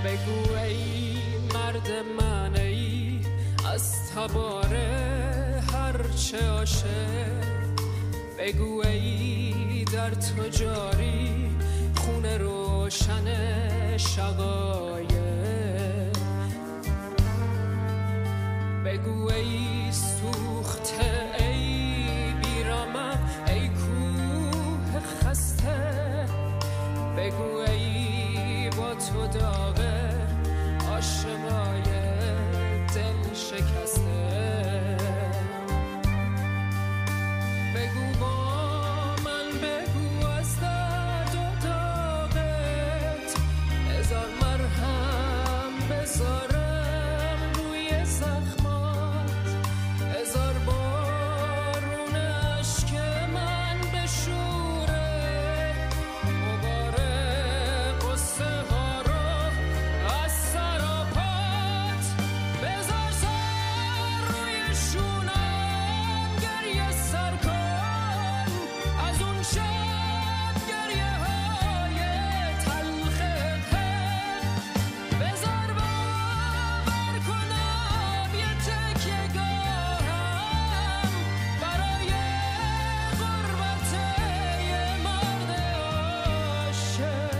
بگو ای مرد من، ای از تباره هرچه عاشق، بگو ای در تو جاری خون روشن شقایق، بگو ای سوخته ای بیرامم ای کوه خسته، بگو ای با تو داغ عاشقای دل شکسته، بگو با من، بگو از درد و داغت هزار مرهم بذارم روی زخمات، هزار بارون اشک من بشوره غبار قصه ها رو از سر و پات، بذار سر روی شونم گریه سر کن از اون شب گریه های تلخت، بذار باور کنم یه تکیه گاهم برای غربت یه مرد عاشق.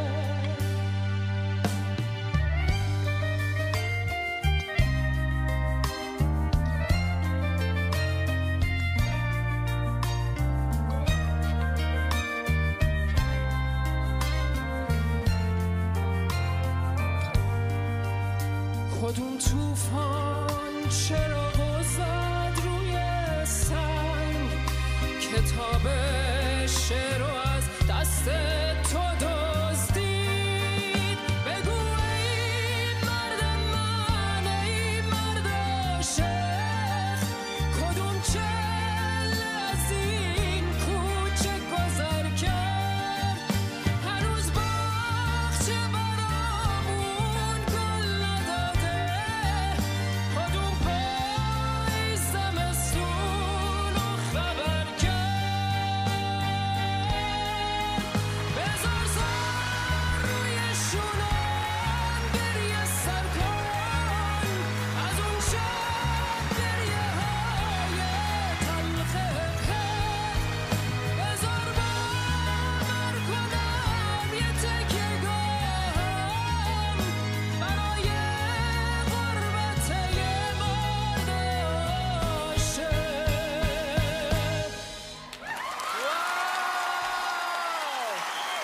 کدوم توفان چرا زد روی سنگ، کتاب شعر رو از دست تو